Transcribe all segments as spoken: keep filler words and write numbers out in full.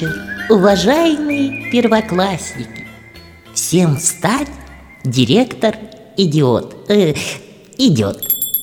вечер, уважаемые первоклассники. Всем встать, директор идиот. Э, идет.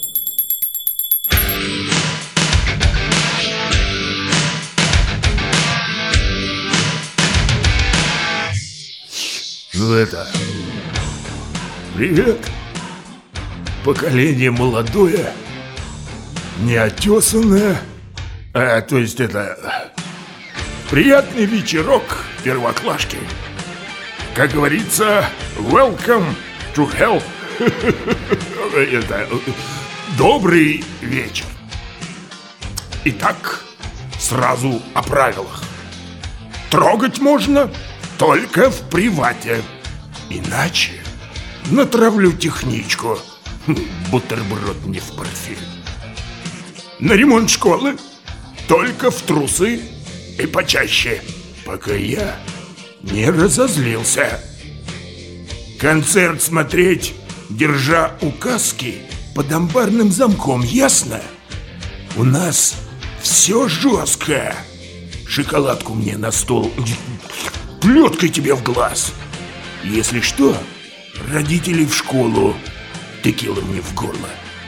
Ну это... Привет. Поколение молодое, неотесанное. А, то есть это... Приятный вечерок, первоклашки. Как говорится, welcome to hell. Это... Добрый вечер. Итак, сразу о правилах. Трогать можно только в привате. Иначе натравлю техничку. Бутерброд мне в портфель. На ремонт школы только в трусы и почаще, пока я не разозлился. Концерт смотреть, держа указки под амбарным замком, ясно? У нас все жестко. Шоколадку мне на стол, плеткой тебе в глаз. Если что, родители в школу, текила мне в горло.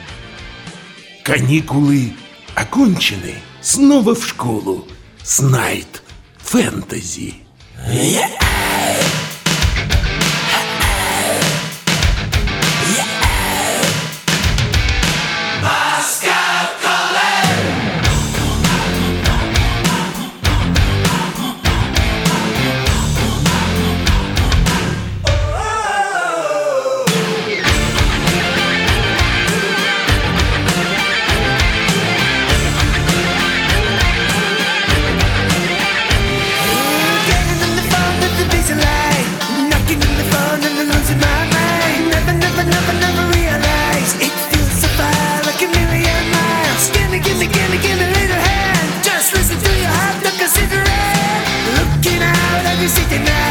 Каникулы окончены, снова в школу. Снайт фэнтези. Sitting